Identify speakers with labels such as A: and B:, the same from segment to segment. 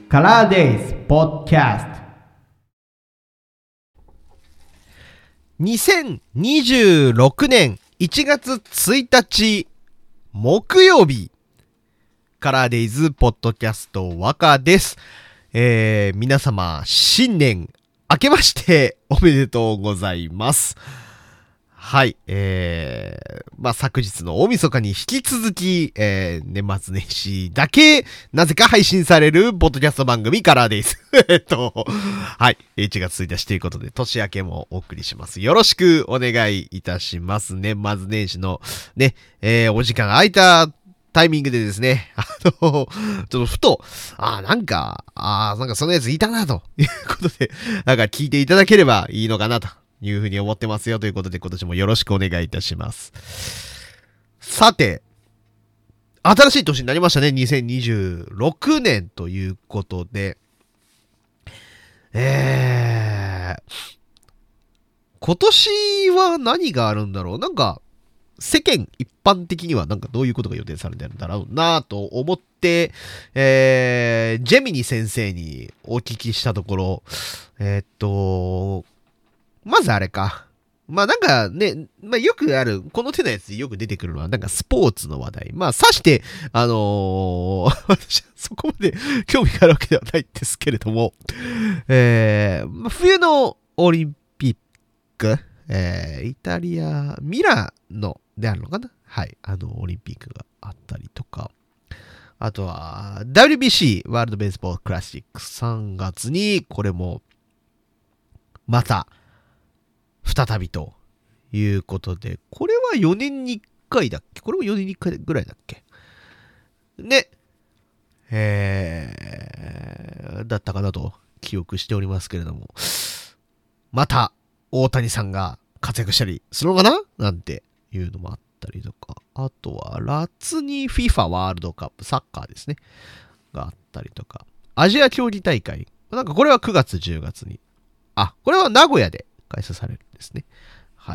A: カラーデイズポッドキャスト
B: 2026年1月1日木曜日、カラーデイズポッドキャスト若です。皆様新年明けましておめでとうございます。はい、昨日の大晦日に引き続き、年末年始だけなぜか配信されるポッドキャスト番組カラーデイズはい、1月1日ということで年明けもお送りします。よろしくお願いいたします。年末年始のね、お時間空いたタイミングでですね、ちょっとふと、なんかそのやついたなということで、なんか聞いていただければいいのかなというふうに思ってますよということで、今年もよろしくお願いいたします。さて、新しい年になりましたね。2026年ということで、今年は何があるんだろう。なんか、世間一般的にはなんかどういうことが予定されてるんだろうなと思って、ジェミニ先生にお聞きしたところ、まずあれか。なんかね、よくある、この手のやつでよく出てくるのは、なんかスポーツの話題。さして、私はそこまで興味があるわけではないんですけれども、冬のオリンピック、イタリア、ミラノであるのかな？はい。オリンピックがあったりとか。あとは、WBC、ワールドベースボールクラシック3月に、これも、また、再びということで、これは4年に1回だっけ？これも4年に1回ぐらいだっけ？ね。だったかなと記憶しておりますけれども、また、大谷さんが活躍したりするのかななんていうのもあったりとか、あとは夏に FIFA ワールドカップサッカーですねがあったりとか、アジア競技大会なんかこれは9月10月にこれは名古屋で開催されるんですね。はい。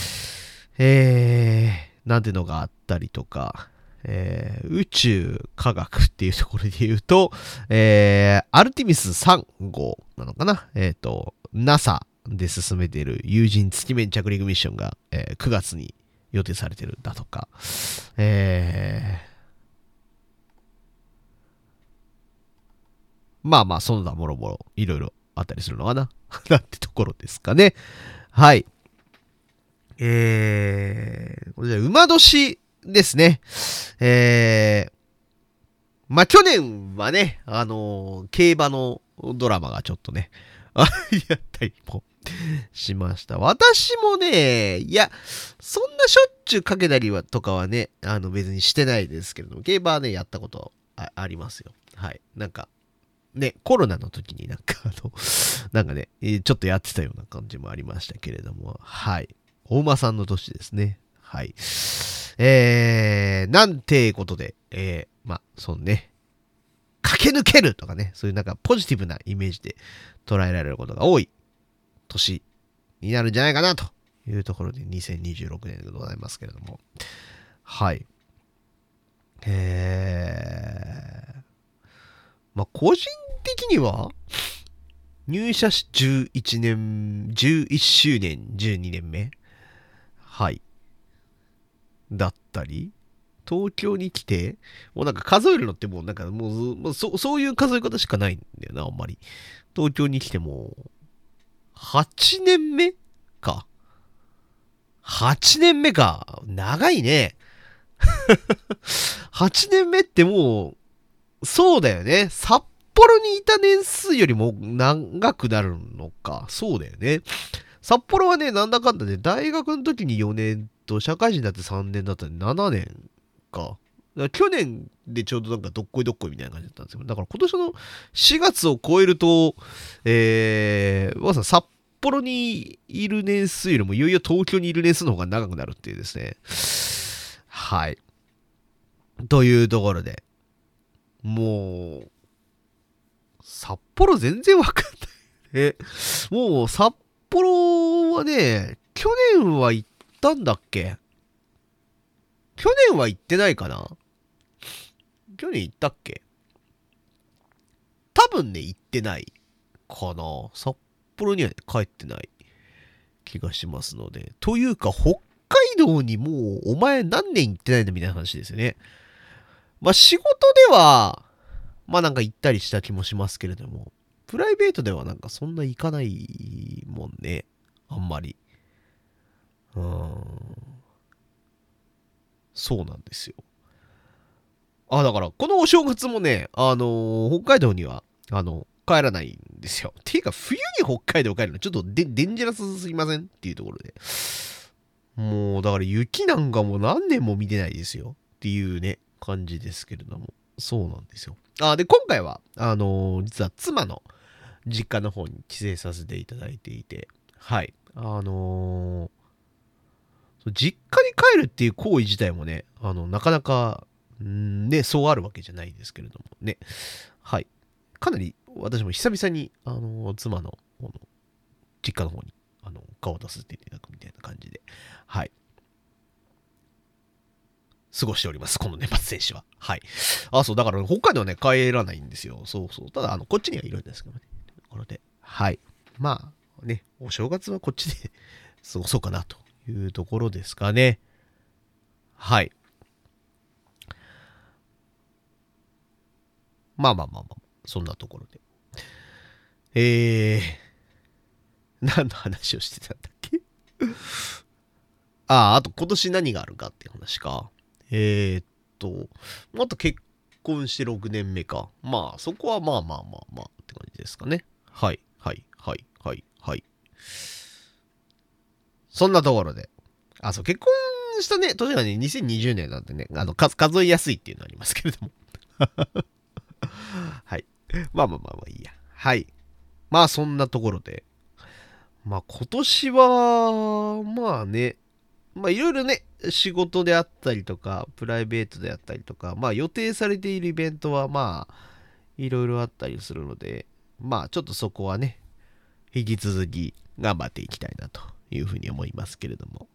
B: なんてのがあったりとか、宇宙科学っていうところで言うと、アルティミス3号なのかなNASA で進めている有人月面着陸ミッションが、9月に予定されてるんだとか、その他もろもろいろいろあったりするのかななんてところですかね。はい。これじゃ馬年ですね。去年はね、競馬のドラマがちょっとね、やったりもしました。私もね、そんなしょっちゅうかけたりとかはね、別にしてないですけれども、競馬はね、やったことありますよ。はい。なんか、ね、コロナの時になんかね、ちょっとやってたような感じもありましたけれども、はい。お馬さんの年ですね。はい。なんてことで、そうね、駆け抜けるとかね、そういうなんかポジティブなイメージで捉えられることが多い年になるんじゃないかなというところで2026年でございますけれども。はい。個人的には、入社し11年、11周年、12年目はい。だったり、東京に来て、もうなんか数えるのってもうなんかもうそういう数え方しかないんだよな、あんまり。東京に来ても8年目か。8年目か。長いね。8年目ってもう、そうだよね。札幌にいた年数よりも長くなるのか。そうだよね。札幌はね、なんだかんだで、大学の時に4年と、社会人だって3年だったんで7年か。去年でちょうどなんかどっこいどっこいみたいな感じだったんですよ。だから今年の4月を超えると、札幌にいる年数よりもいよいよ東京にいる年数の方が長くなるっていうですね。はい。というところで、もう、札幌全然わかんない。もう札幌はね、去年は行ったんだっけ？去年は行ってないかな？去年行ったっけ？ 多分ね、行ってないかな。札幌にはね、帰ってない気がしますので。というか、北海道にもうお前何年行ってないんだみたいな話ですよね。まあ仕事では、まあなんか行ったりした気もしますけれども、プライベートではなんかそんな行かないもんね。あんまり。そうなんですよ。だから、このお正月もね、北海道には、帰らないんですよ。ていうか、冬に北海道帰るのちょっとデンジャラスすぎませんっていうところで。もう、だから雪なんかもう何年も見てないですよ。っていうね、感じですけれども。そうなんですよ。で、今回は、実は妻の実家の方に帰省させていただいていて、はい。実家に帰るっていう行為自体もね、なかなか、ね、そうあるわけじゃないですけれどもね。はい。かなり私も久々に、妻の実家の方に、顔を出させていただくみたいな感じで、はい。過ごしております。この年末年始は。はい。そう、だから北海道はね、帰らないんですよ。そうそう。ただ、こっちにはいるんですけどね。ところで、はい。まあ、ね、お正月はこっちで過ごそうかなというところですかね。はい。まあまあまあまあ、そんなところで。何の話をしてたんだっけ。あと今年何があるかっていう話か。また結婚して6年目か。まあ、そこはまあまあまあまあって感じですかね。はい、はい、はい、はい、はい。そんなところで。そう、結婚したね、年がね、2020年なんでね、数えやすいっていうのありますけれども。はい。まあまあまあまあいいや。はい。まあそんなところで。まあ今年は、まあね、まあいろいろね、仕事であったりとか、プライベートであったりとか、まあ予定されているイベントはまあ、いろいろあったりするので、まあちょっとそこはね、引き続き頑張っていきたいなというふうに思いますけれども。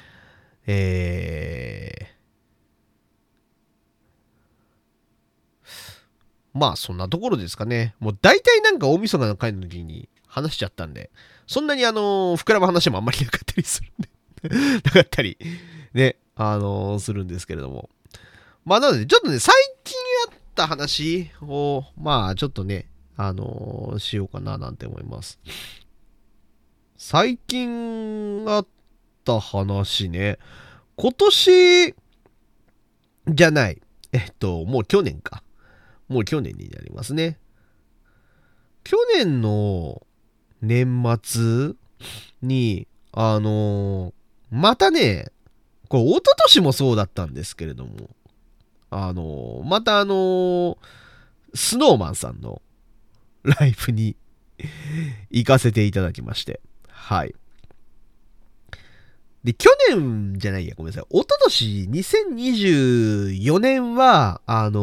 B: まあそんなところですかね。もう大体なんか大晦日の会の時に話しちゃったんで、そんなに膨らむ話もあんまりなかったりするんでなかったり、ね、するんですけれども。まあなのでちょっとね、最近あった話を、まあちょっとね、しようかななんて思います。最近あった話ね、今年じゃない。もう去年か。もう去年になりますね。去年の年末に、またね、これ一昨年もそうだったんですけれども、またスノーマンさんのライブに行かせていただきまして、はい。で、去年じゃないや、ごめんなさい。一昨年2024年は、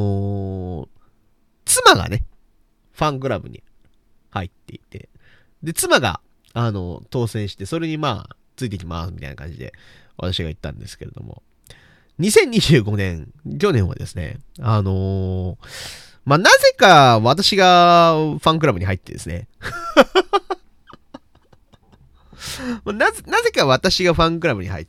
B: 妻がね、ファンクラブに入っていて、で、妻が、当選して、それにまあ、ついてきます、みたいな感じで、私が言ったんですけれども、2025年、去年はですね、まあ、なぜか私がファンクラブに入ってですね、なぜか私がファンクラブに入って、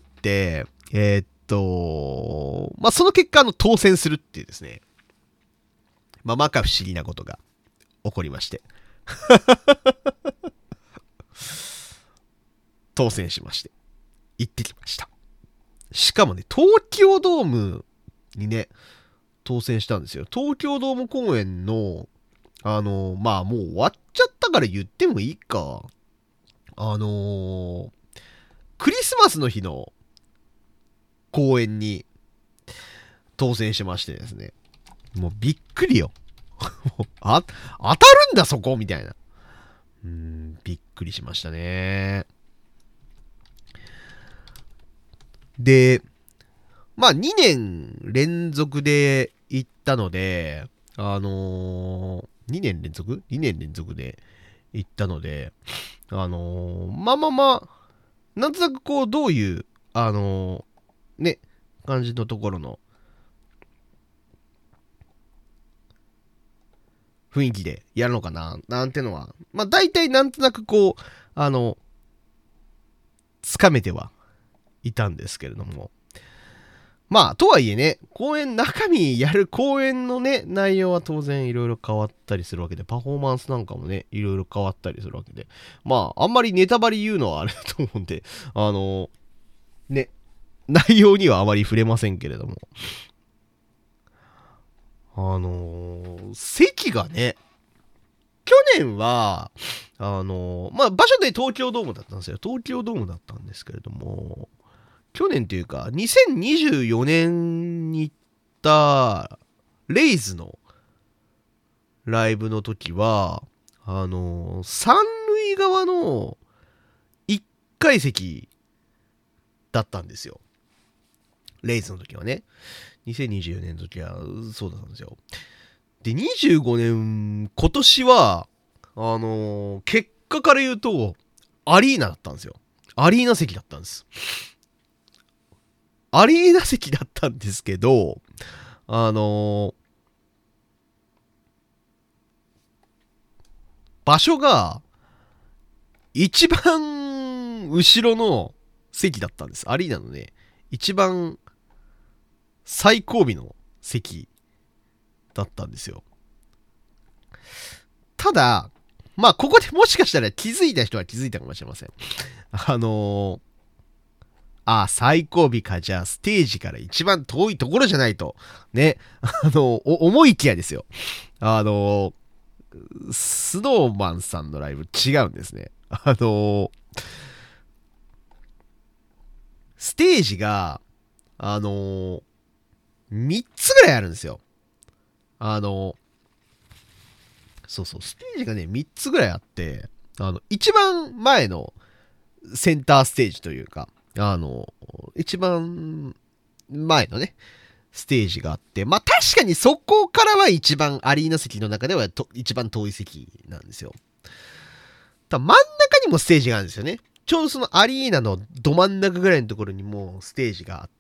B: まあ、その結果、当選するっていうですね、まあ、まか不思議なことが起こりまして、当選しまして、行ってきました。しかもね、東京ドームにね、当選したんですよ。東京ドーム公演の、まあもう終わっちゃったから言ってもいいか。クリスマスの日の公演に当選しましてですね。もうびっくりよ。当たるんだそこみたいな。びっくりしましたね。で、まあ2年連続で行ったので、2年連続 ?2 年連続で行ったので、まあまあまあ、なんとなくこう、どういう、ね、感じのところの、 雰囲気でやるのかななんてのは、まあ大体なんとなくこう、つかめてはいたんですけれども。まあ、とはいえね、中身やる公演のね、内容は当然いろいろ変わったりするわけで、パフォーマンスなんかもね、いろいろ変わったりするわけで、まあ、あんまりネタバレ言うのはあれだと思うんで、ね、内容にはあまり触れませんけれども、席がね、去年は、まあ、場所で東京ドームだったんですよ。東京ドームだったんですけれども、去年というか、2024年に行ったレイズのライブの時は、三塁側の1階席だったんですよ。レイズの時はね。2024年の時はそうだったんですよ。で、25年、今年は、結果から言うと、アリーナだったんですよ。アリーナ席だったんです。アリーナ席だったんですけど、場所が、一番後ろの席だったんです。アリーナのね、一番最後尾の席だったんですよ。ただ、まあ、ここでもしかしたら気づいた人は気づいたかもしれません。最後尾か、じゃあ、ステージから一番遠いところじゃないと。ね。思いきやですよ。スノーマンさんのライブ違うんですね。ステージが、3つぐらいあるんですよ。そうそう、ステージがね、3つぐらいあって、一番前のセンターステージというか、一番前のね、ステージがあって、まあ確かにそこからは一番アリーナ席の中では一番遠い席なんですよ。真ん中にもステージがあるんですよね。ちょうどそのアリーナのど真ん中ぐらいのところにもステージがあって、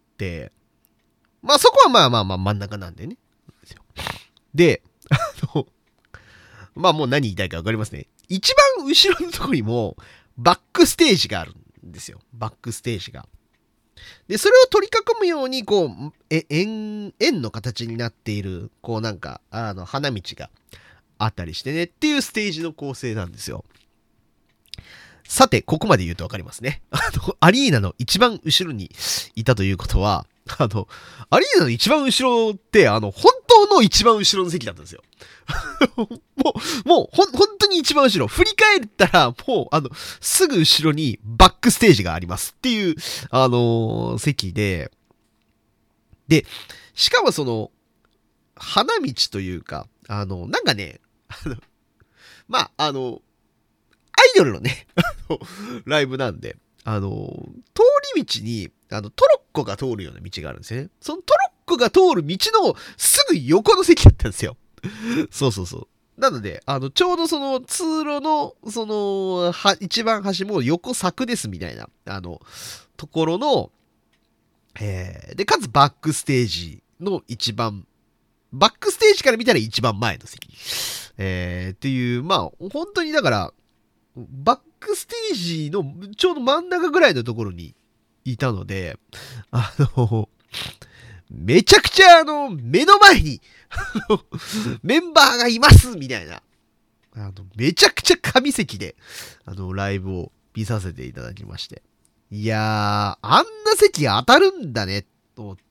B: まあそこはまあ真ん中なんでね。で、まあもう何言いたいかわかりますね。一番後ろのところにもバックステージがあるんですよ。バックステージが。で、それを取り囲むように、こう、円の形になっている、こうなんか、花道があったりしてねっていうステージの構成なんですよ。さて、ここまで言うとわかりますね。アリーナの一番後ろにいたということは、アリーナの一番後ろって、本当の一番後ろの席だったんですよ。もう、本当に一番後ろ。振り返ったら、もう、すぐ後ろにバックステージがありますっていう、席で、しかもその、花道というか、なんかね、まあ、アイドルのね、ライブなんで、通り道に、トロッコが通るような道があるんですよね。そのトロッコが通る道のすぐ横の席だったんですよ。そうそうそう。なので、ちょうどその通路の、一番端も横柵ですみたいな、ところの、で、かつバックステージのバックステージから見たら一番前の席。っていう、まあ、本当にだから、バックステージのちょうど真ん中ぐらいのところにいたので、めちゃくちゃ目の前にメンバーがいますみたいな。めちゃくちゃ神席で、ライブを見させていただきまして。いやー、あんな席当たるんだね、と思って。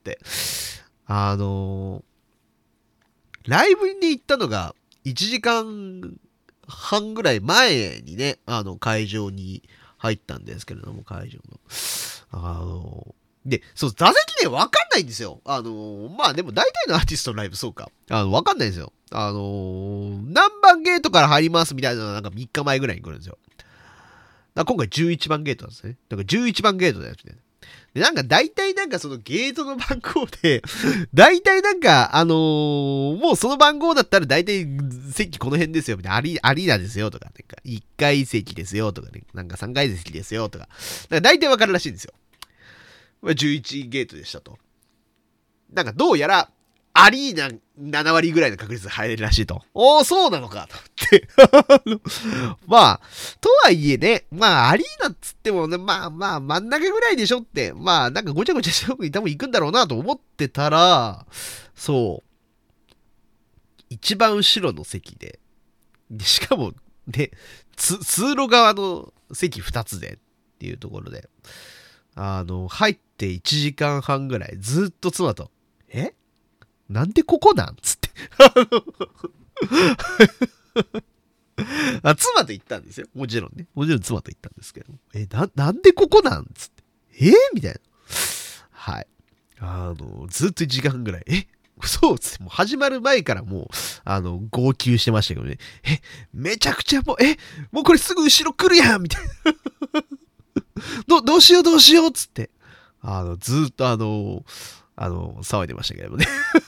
B: ライブに行ったのが1時間半ぐらい前にね、会場に入ったんですけれども、会場の。で、そう、座席ね、わかんないんですよ。まあでも大体のアーティストのライブそうか。わかんないんですよ。何番ゲートから入りますみたいなのがなんか3日前ぐらいに来るんですよ。だから今回11番ゲートなんですね。だから11番ゲートだよね。で、なんか大体なんかそのゲートの番号で、大体なんか、もうその番号だったら大体席この辺ですよ、みたいな、アリーナですよとか、なんか1階席ですよとかね、なんか3階席ですよとか、なんか大体わかるらしいんですよ。11ゲートでしたと。なんかどうやら、 アリーナ7割ぐらいの確率で入れるらしいと。おー、そうなのか、と思って。まあ、とはいえね、まあ、アリーナっつってもね、まあ、真ん中ぐらいでしょって、まあ、なんかごちゃごちゃして多分行くんだろうなと思ってたら、そう、一番後ろの席で、しかも、ね、通路側の席2つでっていうところで、入って1時間半ぐらい、ずっと妻と、なんでここなんつって。妻と行ったんですよ。もちろんね。もちろん妻と行ったんですけど。なんでここなんつって。みたいな。はい。ずっと1時間ぐらい。そうっつって、もう始まる前からもう、号泣してましたけどね。めちゃくちゃもうこれすぐ後ろ来るやんみたいな。どうしようっつって。ずっと騒いでましたけどね。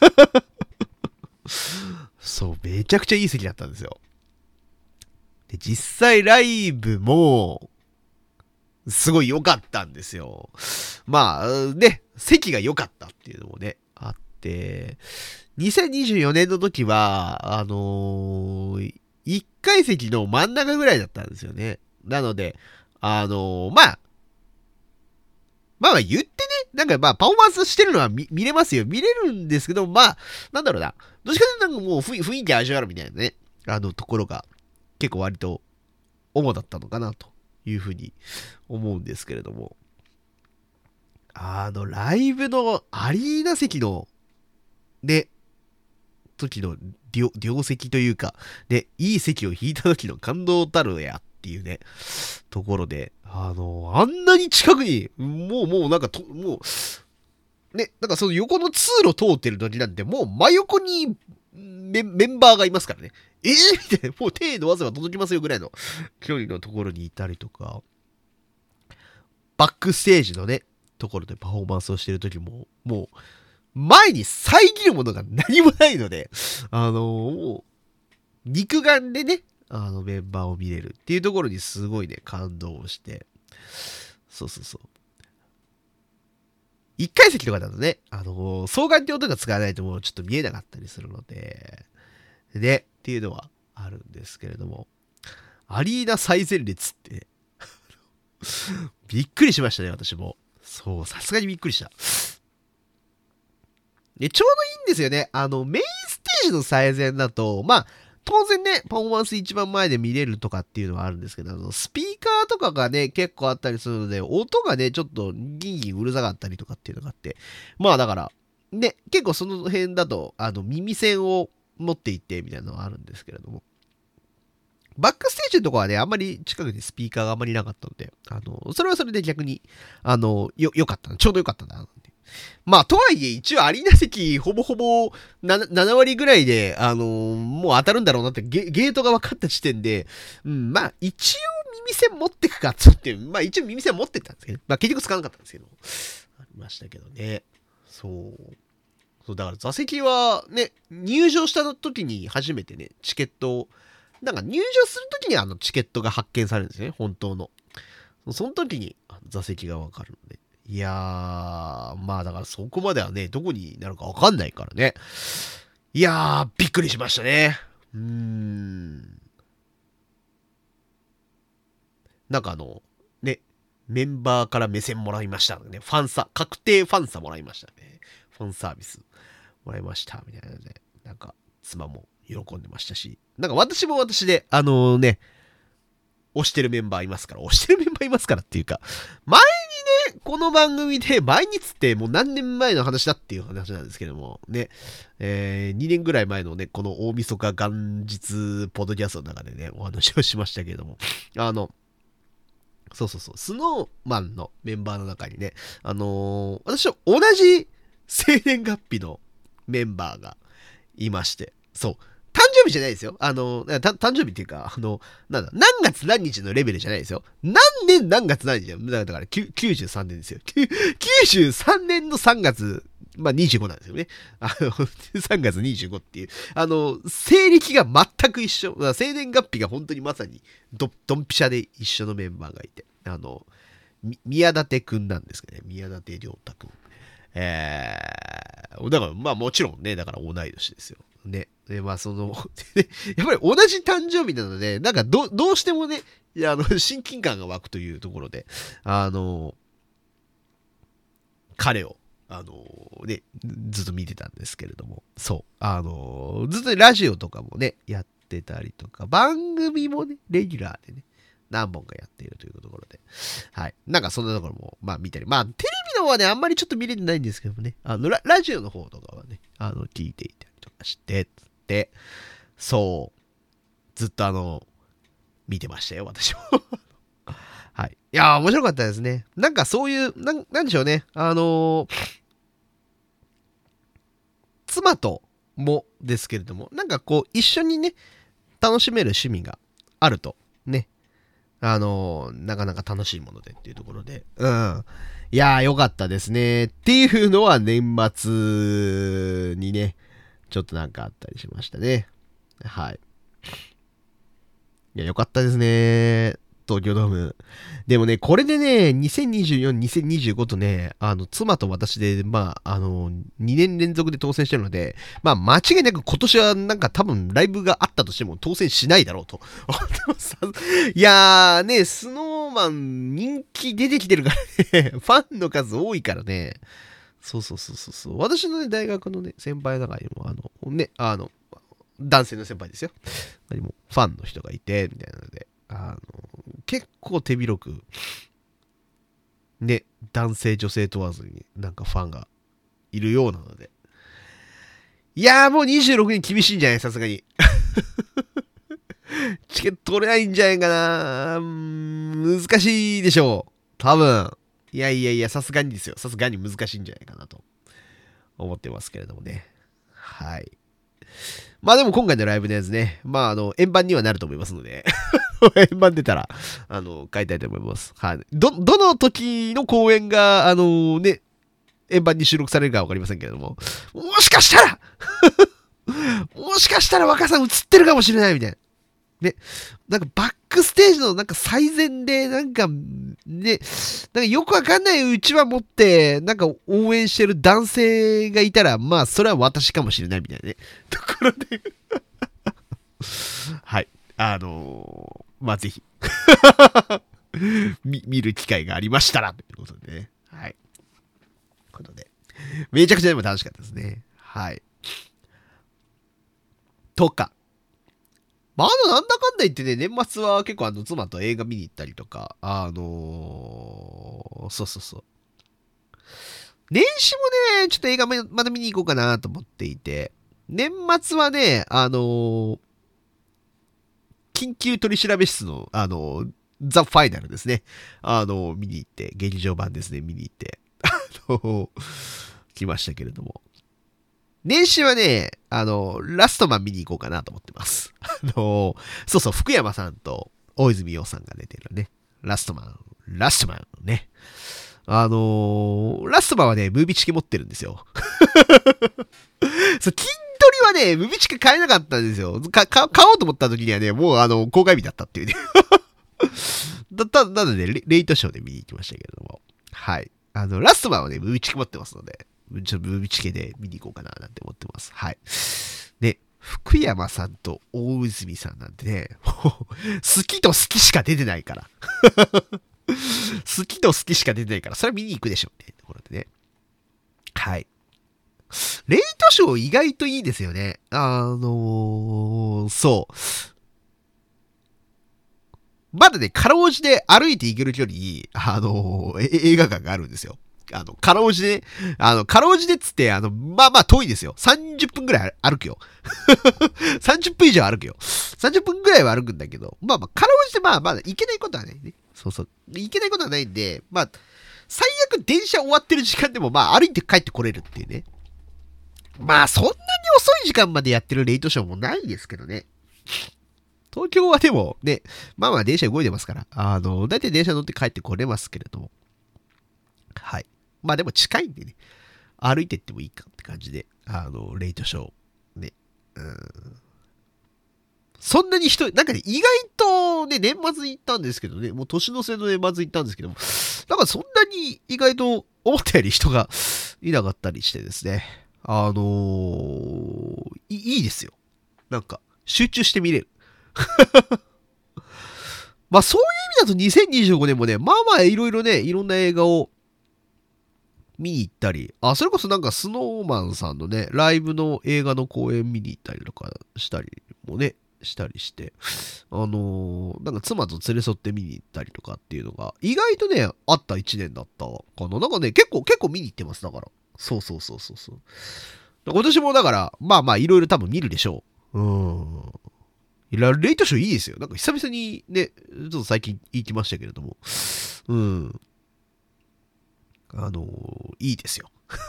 B: そう、めちゃくちゃいい席だったんですよ。で、実際ライブも、すごい良かったんですよ。まあ、ね、席が良かったっていうのもね、あって、2024年の時は、1階席の真ん中ぐらいだったんですよね。なので、まあ言ってね、なんかパフォーマンスしてるのは見れますよ。見れるんですけど、なんだろうな。どっちかというとなんかもう雰囲気味わるみたいなね、ところが結構割と主だったのかなというふうに思うんですけれども。ライブのアリーナ席の、ね、時の両席というか、で、いい席を引いた時の感動たるやっていうね、ところで、あんなに近くに、もうなんかもう、ね、なんかその横の通路通ってる時なんて、もう真横にメンバーがいますからね。みたいな、もう手伸ばせば届きますよぐらいの距離のところにいたりとか、バックステージのね、ところでパフォーマンスをしてる時も、もう、前に遮るものが何もないので、もう、肉眼でね、メンバーを見れるっていうところにすごいね、感動して。そう。一階席とかだとね、双眼鏡とか使わないともうちょっと見えなかったりするので、ね、っていうのはあるんですけれども、アリーナ最前列って、びっくりしましたね、私も。そう、さすがにびっくりした。で、ちょうどいいんですよね。メインステージの最前だと、当然ね、パフォーマンス一番前で見れるとかっていうのはあるんですけど、スピーカーとかがね、結構あったりするので、音がね、ちょっとギンギンうるさかったりとかっていうのがあって、だから、ね、結構その辺だと、耳栓を持っていってみたいなのはあるんですけれども、バックステージのとこはね、あんまり近くにスピーカーがあんまりなかったので、それはそれで逆に、良かったな、ちょうど良かったな、とはいえ、一応アリーナ席、ほぼほぼ 7割ぐらいで、もう当たるんだろうなってゲートが分かった時点で、一応耳栓持ってくかっつって、一応耳栓持ってったんですけど、結局使わなかったんですけど、ありましたけどね。そう、だから座席はね、入場した時に初めてね、チケットを、なんか入場する時にチケットが発見されるんですね、本当の。その時に座席が分かるので。いやー、だからそこまではね、どこになるかわかんないからね。いやー、びっくりしましたね。なんかね、メンバーから目線もらいましたのでね、確定ファンサもらいましたね。ファンサービスもらいました、みたいなので、なんか、妻も喜んでましたし、なんか私も私で、ね、推してるメンバーいますからっていうか、前にね、この番組で、毎日ってもう何年前の話だっていう話なんですけども、ね、2年ぐらい前のね、この大晦日元日ポッドキャストの中でね、お話をしましたけれども、そう、スノーマンのメンバーの中にね、私は同じ生年月日のメンバーがいまして、そう、誕生日じゃないですよ。誕生日っていうか、何月何日のレベルじゃないですよ。何年何月何日だから93年ですよ。93年の3月、25なんですよね。3月25っていう。西暦が全く一緒。生年月日が本当にまさにドンピシャで一緒のメンバーがいて。宮舘くんなんですけどね。宮舘亮太くん。 だから、まあもちろんね、だから同い年ですよ。ね。で、まあやっぱり同じ誕生日なので、なんかどうしてもね、いや、親近感が湧くというところで、彼を、ね、ずっと見てたんですけれども、そう、ずっとラジオとかもね、やってたりとか、番組もね、レギュラーでね、何本かやっているというところで、はい。なんかそんなところも、まあ見たり、まあテレビの方はね、あんまりちょっと見れてないんですけどもね、ラジオの方とかはね、聞いていたりとかして、そう、ずっと見てましたよ、私も。はい。いやー、面白かったですね。なんかそういう、なんでしょうね。妻ともですけれども、なんかこう、一緒にね、楽しめる趣味があると、ね。なかなか楽しいものでっていうところで、うん。いやー、よかったですね。っていうのは年末にね、ちょっとなんかあったりしましたね。はい。いや、よかったですね。東京ドーム。でもね、これでね、2024、2025とね、妻と私で、まあ、2年連続で当選してるので、まあ、間違いなく今年はなんか多分ライブがあったとしても当選しないだろうと思ってます。いやーね、スノーマン人気出てきてるからね、ファンの数多いからね。そう。私のね、大学のね、先輩の中にも、男性の先輩ですよ。ファンの人がいて、みたいなので、結構手広く、ね、男性女性問わずになんかファンがいるようなので。いやーもう26人厳しいんじゃないさすがに。チケット取れないんじゃないかな。難しいでしょう。多分。いや、さすがにですよ。さすがに難しいんじゃないかなと思ってますけれどもね。はい。まあでも今回のライブのやつね、まあ円盤にはなると思いますので、円盤出たら、買いたいと思います。はい。どの時の公演が、ね、円盤に収録されるかわかりませんけれども、もしかしたら若さん映ってるかもしれないみたいな。ね。なんかバックステージのなんか最前で、なんかよくわかんないうちわ持って、なんか応援してる男性がいたら、まあ、それは私かもしれないみたいなね。ところではい。まあ、ぜひ見る機会がありましたら、ということでね。はい。ということで。めちゃくちゃでも楽しかったですね。はい。とか。まあ、なんだかんだ言ってね、年末は結構妻と映画見に行ったりとか、そう。年始もね、ちょっと映画まだ見に行こうかなと思っていて、年末はね、緊急取調室の、ザ・ファイナルですね。見に行って、劇場版ですね、見に行って、来ましたけれども。年始はね、ラストマン見に行こうかなと思ってます。そう、福山さんと大泉洋さんが出てるね。ラストマンね。ラストマンはね、ムービーチケ持ってるんですよ。そう、筋トリはね、ムービーチケ買えなかったんですよ。買おうと思った時にはね、もう公開日だったっていうね。なので、レイトショーで見に行きましたけれども。はい。ラストマンはね、ムービーチケ持ってますので、ちょっとムービーチケで見に行こうかななんて思ってます。はい。で、福山さんと大泉さんなんてね、好きと好きしか出てないから。好きと好きしか出てないから、それは見に行くでしょうね。ところでね。はい。レイトショー意外といいですよね。そう。まだね、かろうじて歩いて行ける距離に、映画館があるんですよ。かろうじで、かろうじでっつって、まあ遠いですよ。30分くらい歩くよ。30分以上歩くよ。30分くらいは歩くんだけど、まあ、かろうじてまだ行けないことはないね。そう。行けないことはないんで、まあ、最悪電車終わってる時間でも、まあ、歩いて帰ってこれるっていうね。まあ、そんなに遅い時間までやってるレイトショーもないですけどね。東京はでもね、まあ電車動いてますから、だいたい電車乗って帰ってこれますけれども。はい。まあでも近いんでね、歩いてってもいいかって感じで、レイトショー、ね。そんなになんかね、意外とね、年末に行ったんですけどね、もう年の瀬の年末に行ったんですけども、なんかそんなに意外と思ったより人がいなかったりしてですね。 いいですよ。なんか、集中して見れる。まあそういう意味だと2025年もね、まあまあいろいろね、いろんな映画を見に行ったり、それこそなんかスノーマンさんのね、ライブの映画の公演見に行ったりとかしたりもね、したりして、なんか妻と連れ添って見に行ったりとかっていうのが、意外とね、あった一年だったかな。なんかね、結構見に行ってます、だから。そう。今年もだから、まあまあいろいろ多分見るでしょう。レイトショーいいですよ。なんか久々にね、ちょっと最近行きましたけれども。いいですよ。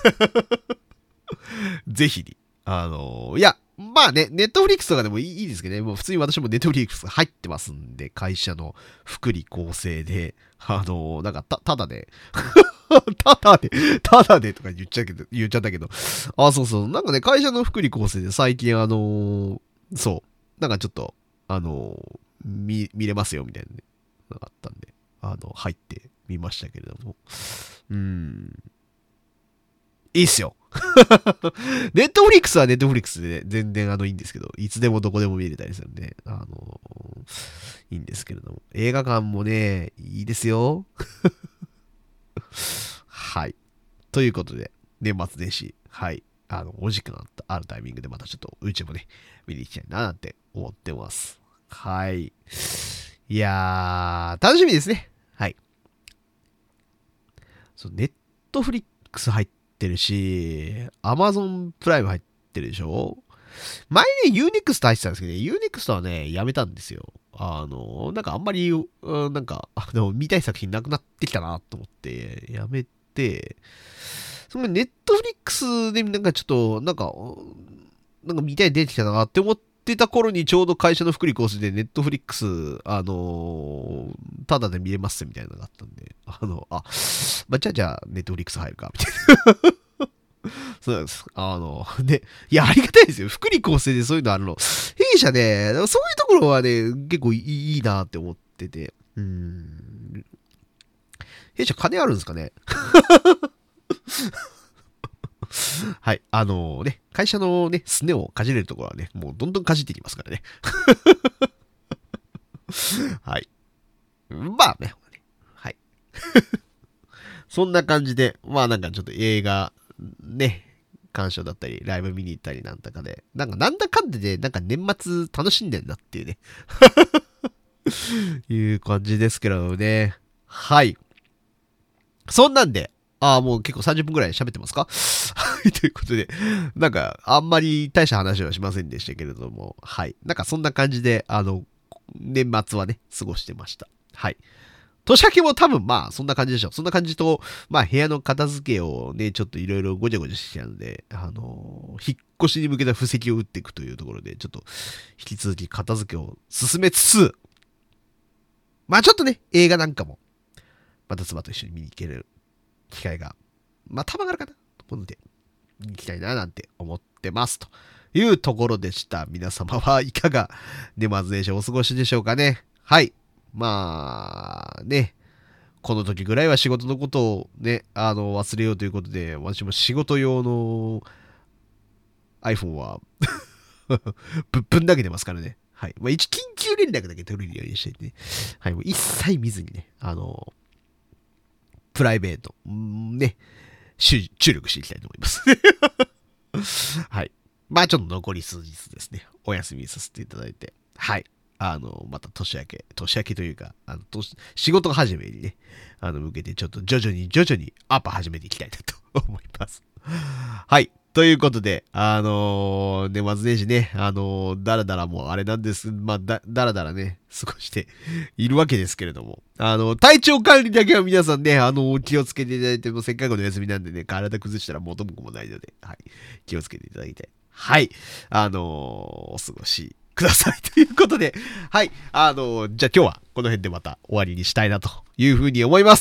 B: ぜひに。いや、まあね、ネットフリックスとかでもいいですけどね、もう普通に私もネットフリックス入ってますんで、会社の福利厚生で、なんかただで、ただでとか言っちゃったけど、そうそう、なんかね、会社の福利厚生で最近そう、なんかちょっと、見れますよ、みたいなね、あったんで、入ってみましたけれども。いいっすよ。ネットフリックスはネットフリックスで全然いいんですけど、いつでもどこでも見れたりするんで、いいんですけれども。映画館もね、いいですよ。はい。ということで、年末年始、はい。お時間あるタイミングでまたちょっとうちもね、見に行きたいななんて思ってます。はい。いやー、楽しみですね。はい。ネットフリックス入ってるし、アマゾンプライム入ってるでしょ。前ね、UNEXT 入ってたんですけどね、UNEXT はね、やめたんですよ。なんかあんまり、なんか、見たい作品なくなってきたなと思って、やめて、そのネットフリックスでなんかちょっと、なんか見たい出てきたなって思ってた頃にちょうど会社の福利厚生でネットフリックス、ただで見れますみたいなのがあったんで、まあ、じゃあ、ネットフリックス入るか、みたいな。そうなんです。ね、いや、ありがたいですよ。福利厚生でそういうのあるの。弊社ね、そういうところはね、結構いいなって思ってて。弊社金あるんですかね。はい。ね、会社のね、すねをかじれるところはね、もうどんどんかじっていきますからね。はい。まあね。はい。そんな感じで、まあなんかちょっと映画、ね、鑑賞だったり、ライブ見に行ったりなんだかで、なんだかんで、なんか年末楽しんでんなっていうね。いう感じですけどね。はい。そんなんで、もう結構30分くらい喋ってますか？はい、ということで、なんか、あんまり大した話はしませんでしたけれども、はい。なんかそんな感じで、年末はね、過ごしてました。はい。年明けも多分まあそんな感じでしょ。そんな感じと、まあ部屋の片付けをね、ちょっといろいろごちゃごちゃしちゃうんで、引っ越しに向けた布石を打っていくというところで、ちょっと引き続き片付けを進めつつ、まあちょっとね、映画なんかも、また妻と一緒に見に行ける機会が、まあたまがあるかなと思うので、見に行きたいななんて思ってます。というところでした。皆様はいかが年末年始お過ごしでしょうかね。はい。まあ、ね。この時ぐらいは仕事のことをね、忘れようということで、私も仕事用の iPhone はぶん投げてますからね。はい。まあ、緊急連絡だけ取れるようにしていて、ね、はい。もう一切見ずにね、プライベート、ね、注力していきたいと思います。はい。まあ、ちょっと残り数日ですね、お休みさせていただいて、はい。また年明けというか、仕事始めにね、向けてちょっと徐々にアップ始めていきたいなと思います。はい。ということで、年末年始ね、だらだらもうあれなんです、まあ、だらだらね、過ごしているわけですけれども、体調管理だけは皆さんね、気をつけていただいても、せっかくの休みなんでね、体崩したら元も子もないので、はい。気をつけていただいて、はい。お過ごしください。ということで、はい。じゃあ今日はこの辺でまた終わりにしたいなというふうに思います。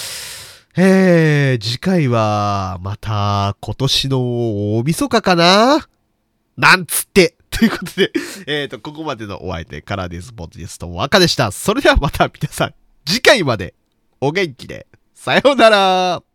B: 次回は、また、今年の大晦日かななんつって。ということで、ここまでのお相手、カラーですポッドキャスト若でした。それではまた皆さん、次回までお元気で。さようなら。